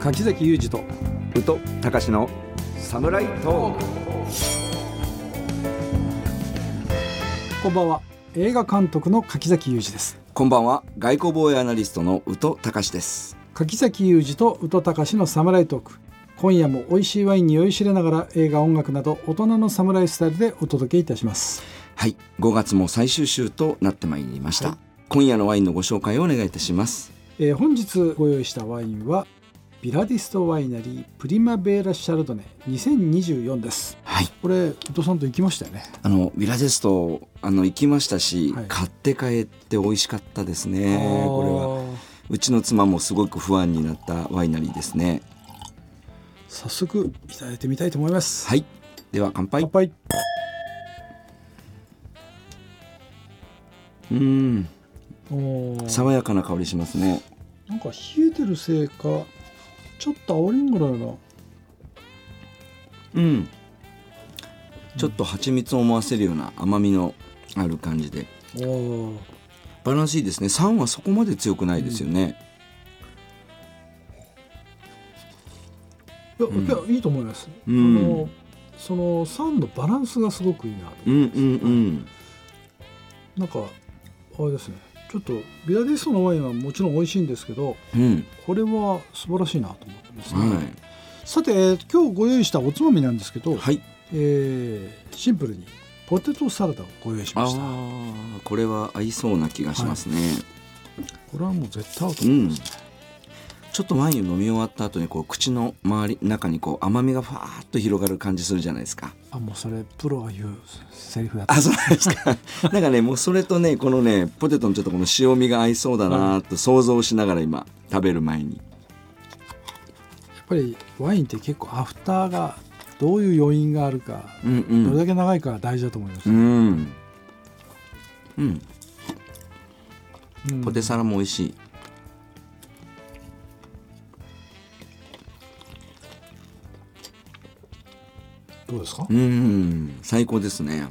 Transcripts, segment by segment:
柿崎裕二と宇都隆のサムライトーク。 こんばんは。映画監督の柿崎裕二です。 こんばんは。外交防衛アナリストの宇都隆です。 柿崎裕二と宇都隆のサムライトーク。今夜も美味しいワインに酔いしれながら映画音楽など大人のサムライスタイルでお届けいたします。 はい、5月も最終週となってまいりました、 はい、 今夜のワインのご紹介をお願いいたします。 本日ご用意したワインはビラディストワイナリープリマベーラシャルドネ2024です。 はい、 これ伊藤さんと行きましたよね。 ビラディスト行きましたし、 はい、 買って帰って美味しかったですね。これはうちの妻もすごく不安になったワイナリーですね。 早速いただいてみたいと思います。 はい、では乾杯。 乾杯。 爽やかな香りしますね。 なんか冷えてるせいかちょっと青りんごのような、 ちょっと蜂蜜を思わせるような甘みのある感じでバランスいいですね。酸はそこまで強くないですよね。 いやいいと思います。その酸のバランスがすごくいいなと思います。なんかあれですね、ちょっとビラディストのワインはもちろん美味しいんですけど、これは素晴らしいなと思ってますね。さて、今日ご用意したおつまみなんですけど、シンプルにポテトサラダをご用意しました。 これは合いそうな気がしますね。 これはもう絶対合うと思いますね。 ちょっとワインを飲み終わった後に口の中に甘みがファーッと広がる感じするじゃないですか。 もうそれプロが言うセリフだった。 そうですか。なんかね、もうそれとね、このねポテトのちょっとこの塩味が合いそうだなと想像しながら今食べる前に、やっぱりワインって結構アフターがどういう余韻があるか、どれだけ長いか大事だと思います。 ポテサラも美味しい。 どうですか？ 最高ですね。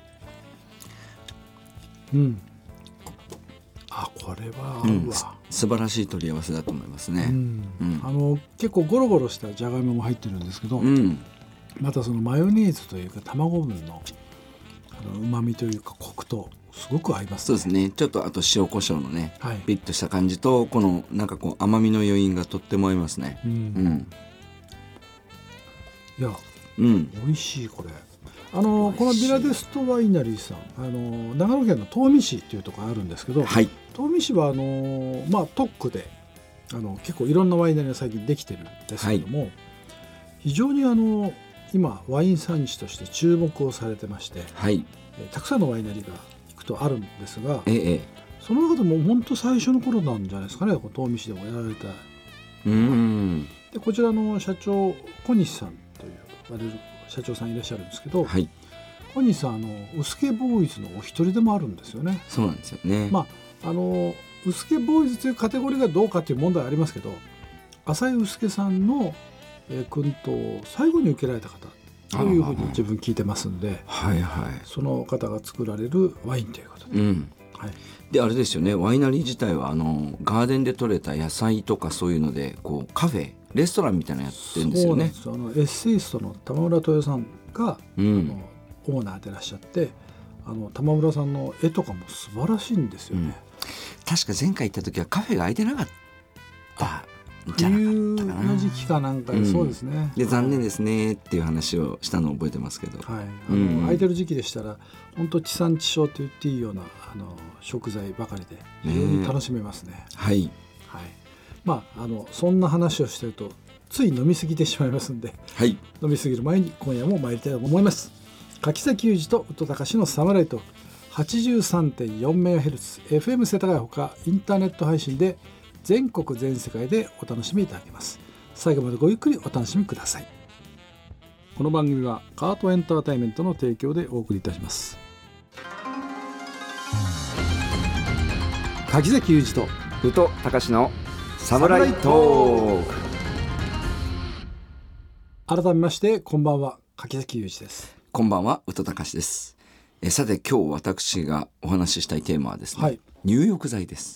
これは合うわ。 素晴らしい取り合わせだと思いますね。 結構ゴロゴロしたじゃがいもも入ってるんですけど、またそのマヨネーズというか卵分の旨味というかコクとすごく合いますね。 そうですね。ちょっとあと塩コショウのね、ピリッとした感じとこのなんか甘みの余韻がとっても合いますね。 いや、美味しい。これこのビラディストワイナリーさん、長野県の東御市っていうところがあるんですけど、東御市は特区で結構いろんなワイナリーが最近できてるんですけども、非常に今ワイン産地として注目をされてまして、たくさんのワイナリーが行くとあるんですが、その中でも本当最初の頃なんじゃないですかね、東御市でもやられた。でこちらの社長小西さんという言われる社長さんいらっしゃるんですけど、小西さんウスケボーイズのお一人でもあるんですよね。 そうなんですよね。 ウスケボーイズというカテゴリーがどうかという問題はありますけど、浅井ウスケさんの薫陶を最後に受けられた方というふうに自分聞いてますんで、その方が作られるワインということで、 であれですよね、ワイナリー自体はガーデンで採れた野菜とかそういうのでカフェレストランみたいなのやってるんですよね。 そうなんです。エッセイストの玉村豊さんが、オーナーでいらっしゃって、玉村さんの絵とかも素晴らしいんですよね。 確か前回行った時はカフェが開いてなかったじゃなかったかな。冬の時期かなんかで、そうですね。 で残念ですねっていう話をしたのを覚えてますけど、 空いてる時期でしたら本当地産地消と言っていいような食材ばかりで非常に楽しめますね。そんな話をしてるとつい飲み過ぎてしまいますんで、飲み過ぎる前に今夜も参りたいと思います。柿崎裕二と宇都隆のサムライトーク 83.4MHz FM 世田谷ほかインターネット配信で全国全世界でお楽しみいただけます。最後までごゆっくりお楽しみください。この番組はカートエンターテインメントの提供でお送りいたします。柿崎裕二と宇都隆のサムライトーク。 改めましてこんばんは、柿崎裕二です。 こんばんは、宇都隆です。さて今日私がお話ししたいテーマはですね、入浴剤です。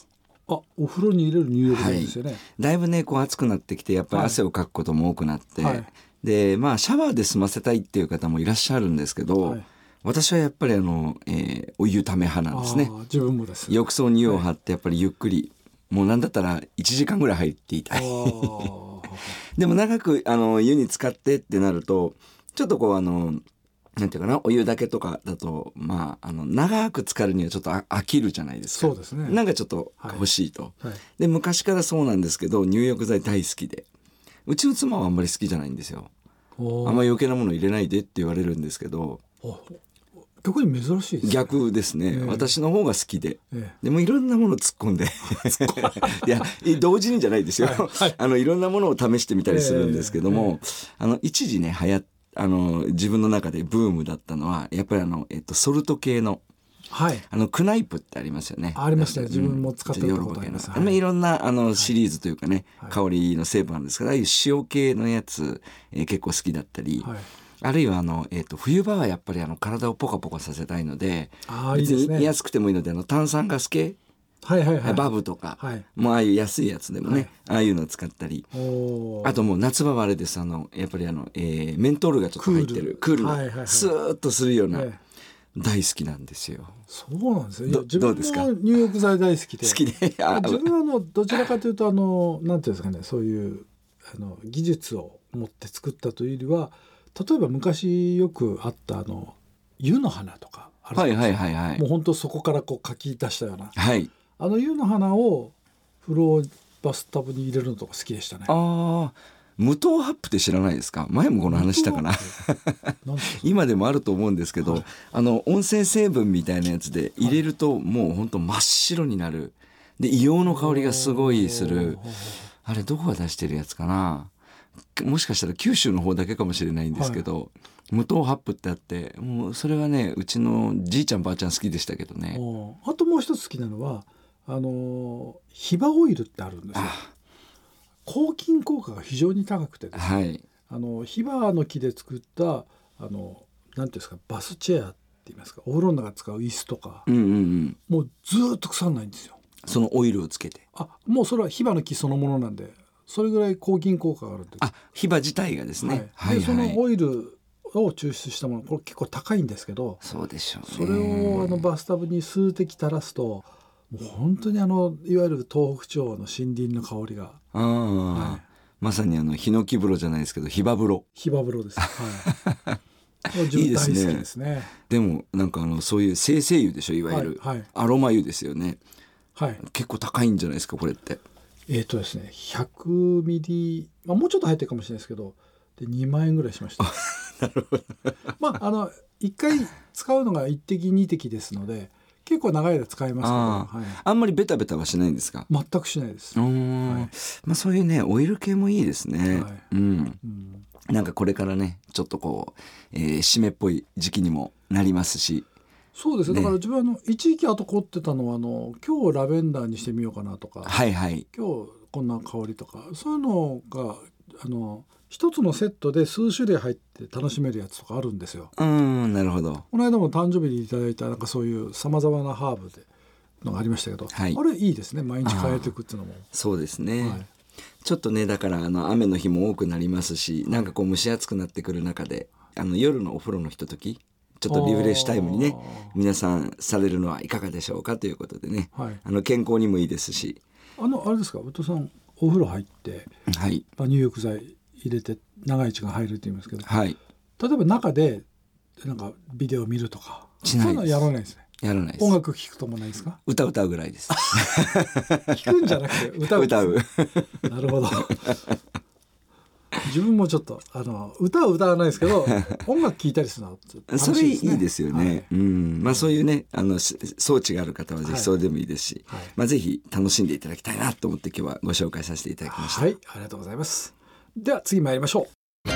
お風呂に入れる入浴剤ですよね。 だいぶねこう暑くなってきてやっぱり汗をかくことも多くなって、でシャワーで済ませたいっていう方もいらっしゃるんですけど、私はやっぱりお湯ため派なんですね。 自分もです。 浴槽に湯を張ってやっぱりゆっくり、もうなんだったら1時間ぐらい入っていたいでも長く湯に浸かってってなるとちょっとこうなんていうかな、お湯だけとかだと長く浸かるにはちょっと飽きるじゃないですか。 そうですね。 なんかちょっと欲しいと、で昔からそうなんですけど入浴剤大好きで、うちの妻はあんまり好きじゃないんですよ。あんまり余計なもの入れないでって言われるんですけど、 逆に珍しいですね。 逆ですね、私の方が好きで、でもいろんなもの突っ込んでいや同時にじゃないですよ、いろんなものを試してみたりするんですけども、一時ね自分の中でブームだったのはやっぱりソルト系のクナイプってありますよね。 ありますね。自分も使ってたことあります。 いろんなシリーズというかね、香りの成分あるんですけど、ああいう塩系のやつ、結構好きだったり、あるいは冬場はやっぱり体をポカポカさせたいので、別に安くてもいいので炭酸ガス系、バブとか、もうああいう安いやつでもね、ああいうのを使ったり、あともう夏場はあれです、やっぱりメントールがちょっと入ってるクールなスーッとするような、大好きなんですよ。 そうなんですよ。自分も入浴剤大好きで。自分はどちらかというとなんていうんですかね、そういう技術を持って作ったというよりは、例えば昔よくあった湯の花とかあるじゃないですか。もう本当そこからこうかき出したような、湯の花を風呂バスタブに入れるのとか好きでしたね。 無糖ハップって知らないですか？前もこの話したかな今でもあると思うんですけど、温泉成分みたいなやつで入れるともう本当真っ白になる。で硫黄の香りがすごいする。あれどこが出してるやつかな、もしかしたら九州の方だけかもしれないんですけど、無糖ハップってあって、もうそれはねうちのじいちゃんばあちゃん好きでしたけどね。 あともう一つ好きなのはヒバオイルってあるんですよ。抗菌効果が非常に高くてですね、ヒバの木で作ったなんていうんですか、バスチェアって言いますか、お風呂の中で使う椅子とか、もうずっと腐らないんですよ。 そのオイルをつけて。 もうそれはヒバの木そのものなんで、それぐらい抗菌効果があるんです。 ヒバ自体がですね。 でそのオイルを抽出したもの、これ結構高いんですけど、 そうでしょうね。 それをバスタブに数滴垂らすと、もう本当にいわゆる東北地方の森林の香りが、 まさにヒノキ風呂じゃないですけどヒバ風呂。 ヒバ風呂です。自分大好きですね。 でもなんかそういう精製油でしょ、いわゆる、アロマ油ですよね。結構高いんじゃないですかこれって。 ですね、100ミリ、もうちょっと入ってるかもしれないですけど、で2万円ぐらいしました。 なるほど。 1回使うのが1滴2滴ですので結構長い間使えますけど、 あんまりベタベタはしないんですか？ 全くしないです。 そういうねオイル系もいいですね。なんかこれからねちょっとこう、湿っぽい時期にもなりますし。 そうですね。だから自分一時期後凝ってたのは今日ラベンダーにしてみようかなとか、今日こんな香りとか、そういうのが一つのセットで数種類入って楽しめるやつとかあるんですよ。 なるほど。 この間も誕生日にいただいたそういうさまざまなハーブでのがありましたけど、あれいいですね。毎日変えていくっていうのも。 そうですね。ちょっとねだから雨の日も多くなりますし、なんかこう蒸し暑くなってくる中で夜のお風呂のひとときちょっとリフレッシュタイムにね皆さんされるのはいかがでしょうかということでね、健康にもいいですし、 あれですか、宇多さんお風呂入って、入浴剤入れて長い時間入るって言いますけど、例えば中でなんかビデオ見るとかそういうのはやらないですね。 やらないです。 音楽聴くともないですか？ 歌うぐらいです聴くんじゃなくて歌う。なるほど。自分もちょっと歌は歌わないですけど音楽聴いたりするのはそれいいですよね。そういうね装置がある方はぜひそうでもいいですし、ぜひ楽しんでいただきたいなと思って今日はご紹介させていただきました。 ありがとうございます。では次参りましょう。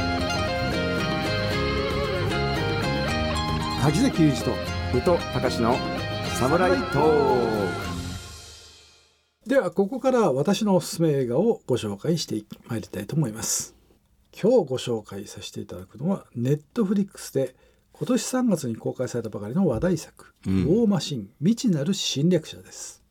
柿崎裕二と宇都隆のサムライトーク。 ではここから私のおすすめ映画をご紹介してまいりたいと思います。今日ご紹介させていただくのはネットフリックスで今年3月に公開されたばかりの話題作、ウォーマシン未知なる侵略者です。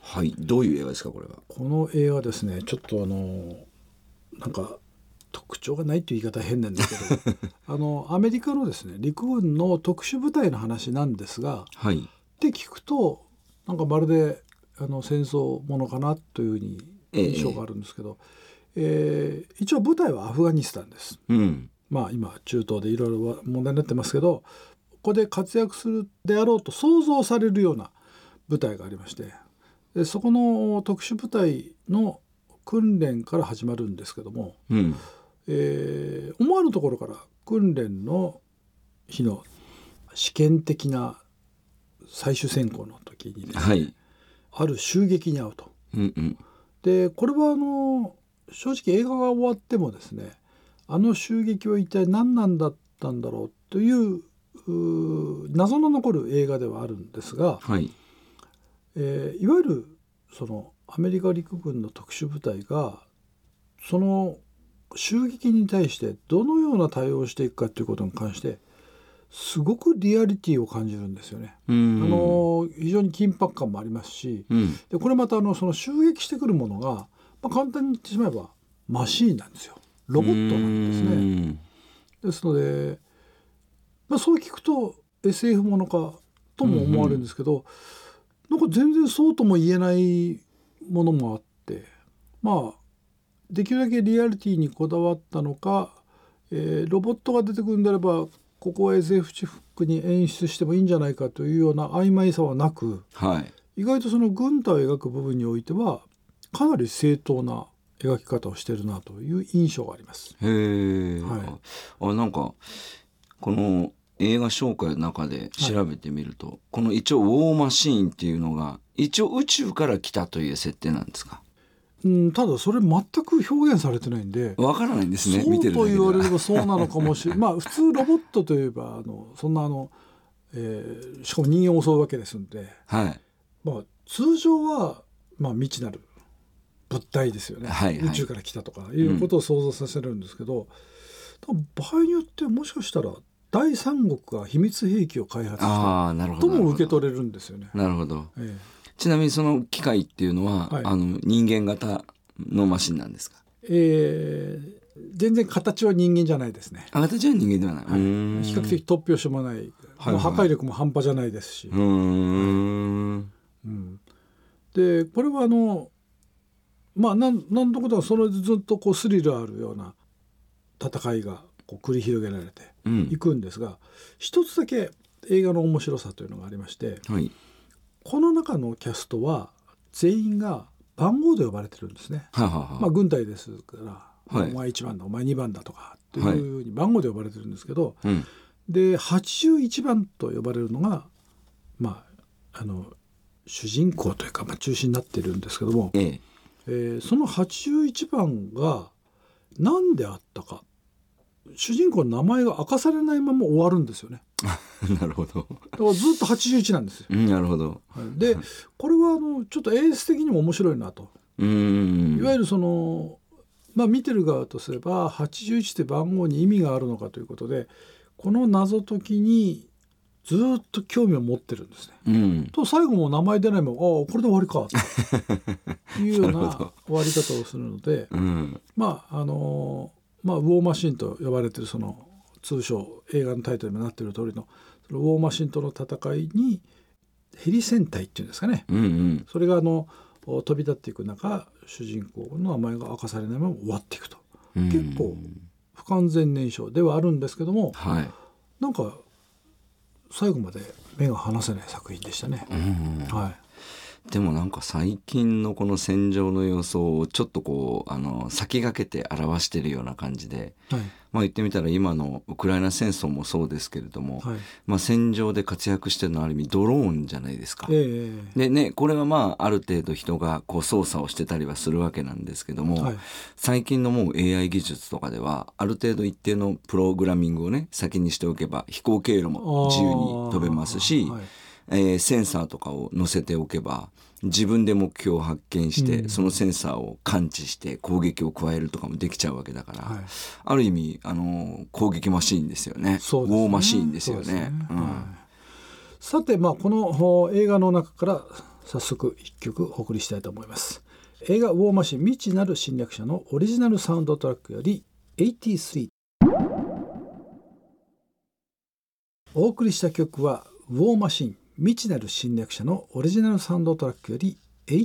はい、どういう映画ですかこれは。 この映画ですね、ちょっとなんか特徴がないという言い方は変なんですけどアメリカのですね陸軍の特殊部隊の話なんですが、 はい、 って聞くとなんかまるで戦争ものかなというふうに印象があるんですけど、一応舞台はアフガニスタンです、 うん、 まあ今中東でいろいろ問題になってますけど、ここで活躍するであろうと想像されるような部隊がありまして、でそこの特殊部隊の訓練から始まるんですけども、 うん、 思わぬところから訓練の日の試験的な最終選考の時にですね、 はい、 ある襲撃に遭うと。 うんうん、 でこれは正直映画が終わってもですね、襲撃は一体何なんだったんだろうという謎の残る映画ではあるんですが、 はい、 いわゆるそのアメリカ陸軍の特殊部隊がその襲撃に対してどのような対応をしていくかということに関してすごくリアリティを感じるんですよね。非常に緊迫感もありますし、 うん、 でこれまたその襲撃してくるものが、簡単に言ってしまえばマシーンなんですよ。ロボットなんですね。ですので、そう聞くと SF ものかとも思われるんですけど、なんか全然そうとも言えないものもあって、できるだけリアリティにこだわったのか、ロボットが出てくるんであればここは SF チックに演出してもいいんじゃないかというような曖昧さはなく、 はい、 意外とその軍隊を描く部分においてはかなり正当な描き方をしているなという印象があります。 へえ、 はい、 なんかこの映画紹介の中で調べてみると、はい、この一応ウォーマシーンっていうのが一応宇宙から来たという設定なんですか。 ただそれ全く表現されてないんでわからないんですね。 そう見てるだけでは。 と言われればそうなのかもしれない普通ロボットといえばそんなしかも人間を襲うわけですんで、 はい、 通常は未知なる物体ですよね、 はいはい、 宇宙から来たとかいうことを想像させるんですけど、場合によってはもしかしたら第三国が秘密兵器を開発したとも受け取れるんですよね。 なるほど、ちなみにその機械っていうのは、はい、人間型のマシンなんですか。 全然形は人間じゃないですね。 形は人間ではない、 はい、比較的突拍子もない、破壊力も半端じゃないですし、でこれは何度かそれずっとこうスリルあるような戦いがこう繰り広げられていくんですが、一つだけ映画の面白さというのがありまして、 はい、 この中のキャストは全員が番号で呼ばれてるんですね。軍隊ですから、はい、お前1番だお前2番だとかというふうに番号で呼ばれてるんですけど、で81番と呼ばれるのが、主人公というか、中心になっているんですけども、その81番が何であったか、主人公の名前が明かされないまま終わるんですよね。 なるほど。 だからずっと81なんですよ。 なるほど。 でこれはちょっと演出的にも面白いなと。いわゆる見てる側とすれば81って番号に意味があるのかということで、この謎解きにずっと興味を持ってるんですね。と最後も名前出ないままこれで終わりかというような終わり方をするので、ウォーマシンと呼ばれてるその通称映画のタイトルにもなっている通りのそのウォーマシンとの戦いにヘリ戦隊っていうんですかね、それが飛び立っていく中、主人公の名前が明かされないまま終わっていくと、結構不完全燃焼ではあるんですけども、なんか最後まで目が離せない作品でしたね。 でもなんか最近のこの戦場の様相をちょっとこう先駆けて表しているような感じで、言ってみたら今のウクライナ戦争もそうですけれども、戦場で活躍してるのはある意味ドローンじゃないですか。でね、これはある程度人がこう操作をしてたりはするわけなんですけども、最近のもう AI 技術とかではある程度一定のプログラミングをね先にしておけば飛行経路も自由に飛べますし、センサーとかを載せておけば自分で目標を発見して、そのセンサーを感知して攻撃を加えるとかもできちゃうわけだから、ある意味攻撃マシーンですよね。ウォーマシーンですよね。さてこの映画の中から早速1曲お送りしたいと思います。映画ウォーマシン未知なる侵略者のオリジナルサウンドトラックより83。お送りした曲はウォーマシン未知なる侵略者のオリジナルサウンドトラックより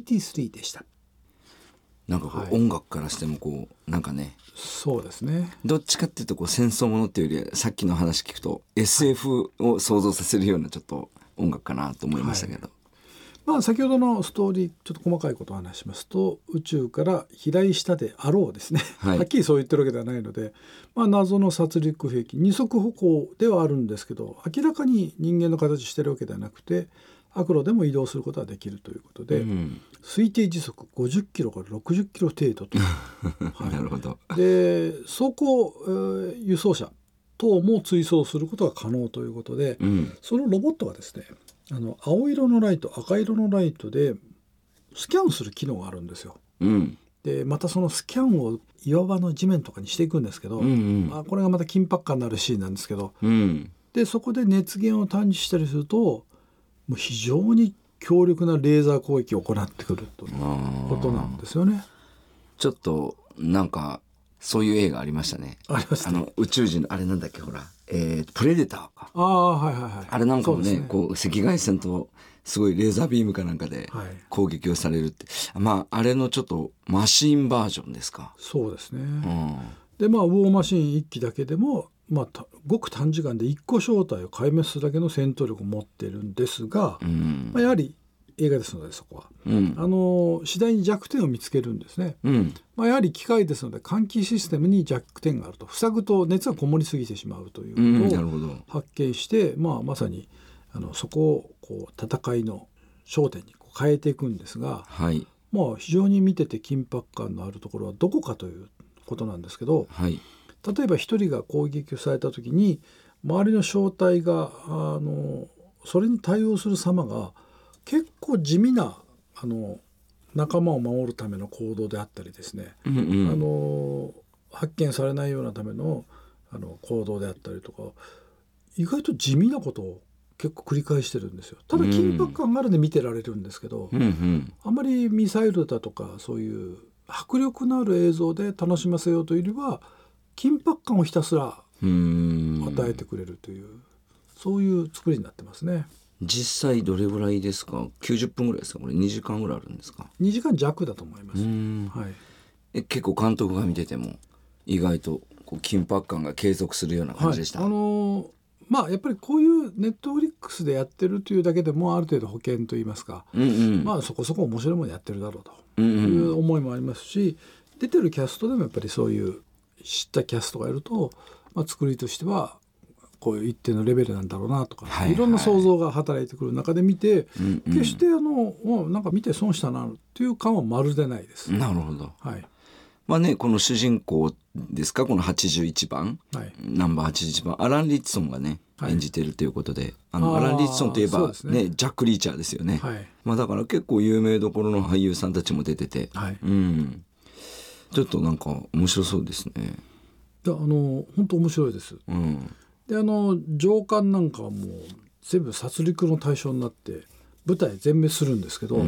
83でした。 なんかこう、音楽からしてもこうなんかね、 そうですね、 どっちかっていうとこう戦争ものっていうよりはさっきの話聞くと SF を想像させるようなちょっと音楽かなと思いましたけど、 先ほどのストーリーちょっと細かいことを話しますと、宇宙から飛来したであろうですね、はっきりそう言ってるわけではないので、謎の殺戮兵器二足歩行ではあるんですけど、明らかに人間の形してるわけではなくて悪路でも移動することができるということで、推定時速50キロから60キロ程度となるほど。 で走行、輸送車等も追走することが可能ということで、そのロボットがですね、青色のライト赤色のライトでスキャンする機能があるんですよ。でまたそのスキャンを岩場の地面とかにしていくんですけど、これがまた緊迫感のあるシーンなんですけど、でそこで熱源を探知したりするともう非常に強力なレーザー攻撃を行ってくるということなんですよね。 ちょっとなんかそういう映画ありましたね。 ありましたね。 宇宙人のあれなんだっけ、ほら、プレデターか。 あれなんかもね、こう赤外線とすごいレーザービームかなんかで攻撃をされるって、あれのちょっとマシンバージョンですか。 そうですね、でウォーマシン1機だけでもごく短時間で1個正体を壊滅するだけの戦闘力を持っているんですが、やはり映画ですのでそこは、次第に弱点を見つけるんですね。やはり機械ですので換気システムに弱点があると、塞ぐと熱がこもりすぎてしまうということを発見して、まさにそこをこう戦いの焦点にこう変えていくんですが、非常に見てて緊迫感のあるところはどこかということなんですけど、例えば一人が攻撃をされた時に周りの小隊がそれに対応する様が結構地味な仲間を守るための行動であったりですね、発見されないようなための行動であったりとか、意外と地味なことを結構繰り返してるんですよ。ただ緊迫感があるんで見てられるんですけど、あまりミサイルだとかそういう迫力のある映像で楽しませようというよりは緊迫感をひたすら与えてくれるという、そういう作りになってますね。 実際どれぐらいですか。90分ぐらいですか。これ2時間ぐらいあるんですか。 2時間弱だと思います。 結構監督が見てても意外とこう緊迫感が継続するような感じでした。 やっぱりこういうネットフリックスでやってるというだけでもある程度保険といいますか、そこそこ面白いものやってるだろうという思いもありますし、出てるキャストでもやっぱりそういう知ったキャストがいると、作りとしてはこういう一定のレベルなんだろうなとか、いろんな想像が働いてくる中で見て、決してなんか見て損したなっていう感はまるでないです。 なるほど。この主人公ですか、この81番、ナンバー81番アラン・リッチソンがね、演じてるということで、アラン・リッチソンといえば、ジャック・リーチャーですよね。だから結構有名どころの俳優さんたちも出てて、ちょっとなんか面白そうですね。 本当面白いです。で上官なんかはもう全部殺戮の対象になって部隊全滅するんですけど、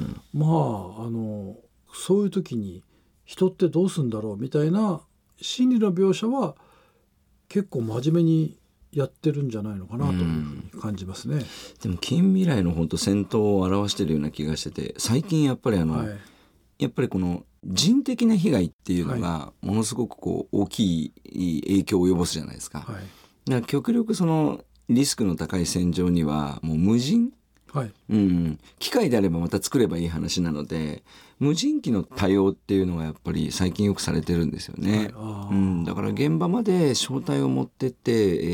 そういう時に人ってどうするんだろうみたいな心理の描写は結構真面目にやってるんじゃないのかなというふうに感じますね。 でも近未来の本当戦闘を表しているような気がしてて、最近やっぱりやっぱりこの人的な被害っていうのがものすごくこう大きい影響を及ぼすじゃないですか。だから極力そのリスクの高い戦場にはもう無人、機械であればまた作ればいい話なので、無人機の多用っていうのがやっぱり最近よくされてるんですよね。だから現場まで小隊を持ってって、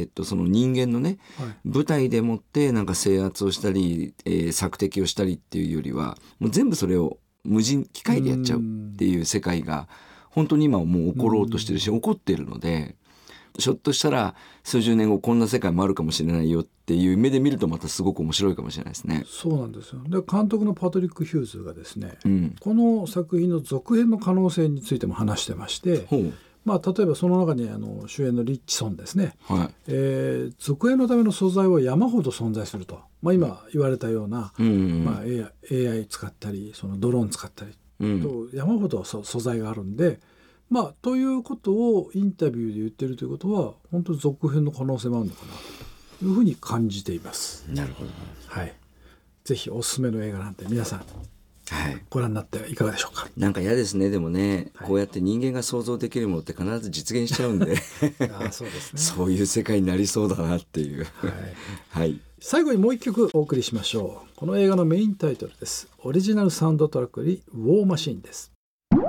その人間のね、部隊でもってなんか制圧をしたり、索敵をしたりっていうよりはもう全部それを無人機械でやっちゃうっていう世界が本当に今もう起ころうとしてるし、起こっているので、ひょっとしたら数十年後こんな世界もあるかもしれないよっていう目で見るとまたすごく面白いかもしれないですね。 そうなんですよ。で監督のパトリック・ヒューズがですね、この作品の続編の可能性についても話してまして、例えばその中に主演のリッチソンですね、続編のための素材は山ほど存在すると、 今言われたような、AI 使ったりそのドローン使ったり、と山ほど素材があるんで、ということをインタビューで言ってるということは本当に続編の可能性もあるのかなというふうに感じています。 なるほど、 はい、ぜひおすすめの映画なんて皆さん、ご覧になっていかがでしょうか。 なんか嫌ですね。でもね、こうやって人間が想像できるものって必ず実現しちゃうんでそうですね、 そういう世界になりそうだなっていう最後にもう一曲お送りしましょう。この映画のメインタイトルです。オリジナルサウンドトラックよりウォーマシーンです。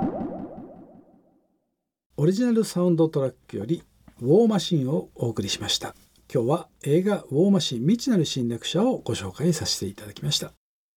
オリジナルサウンドトラックよりウォーマシーンをお送りしました。今日は映画ウォーマシーン未知なる侵略者をご紹介させていただきました。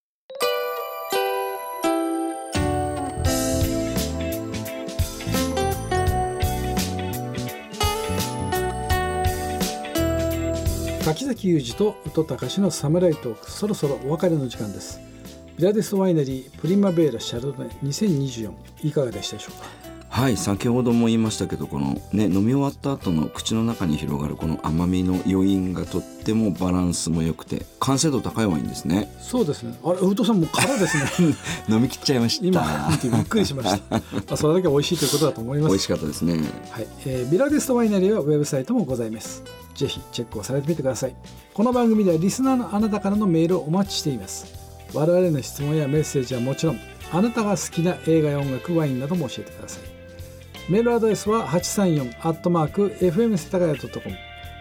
柿崎裕二と宇都隆のサムライトーク、そろそろお別れの時間です。ビラデスワイナリープリマベーラシャルドネ2024、いかがでしたでしょうか。 はい、先ほども言いましたけど、このね、飲み終わった後の口の中に広がるこの甘みの余韻がとってもバランスも良くて完成度高いワインですね。 そうですね。あれ、宇都さんも空ですね飲み切っちゃいました。 今見てびっくりしましたそれだけ美味しいということだと思います。 美味しかったですね。 はい、ビラデスワイナリーはウェブサイトもございます。ぜひチェックをされてみてください。この番組ではリスナーのあなたからのメールをお待ちしています。我々の質問やメッセージはもちろん、あなたが好きな映画や音楽、ワインなども教えてください。メールアドレスは 834@fm 世田谷 .com、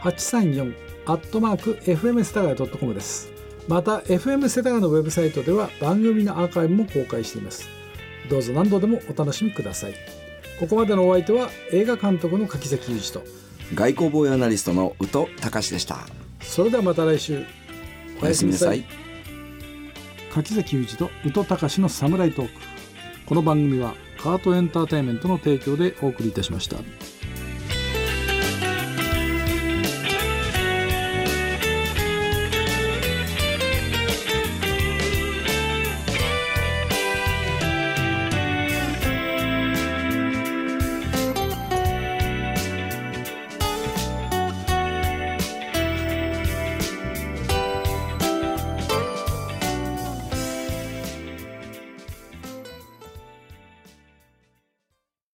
834@fm 世田谷 .com です。また FM 世田谷のウェブサイトでは番組のアーカイブも公開しています。どうぞ何度でもお楽しみください。ここまでのお相手は映画監督の柿崎裕二と外交防衛アナリストの宇都隆でした。 それではまた来週、 おやすみなさい。 柿崎裕二と宇都隆のサムライトーク。この番組はカートエンターテインメントの提供でお送りいたしました。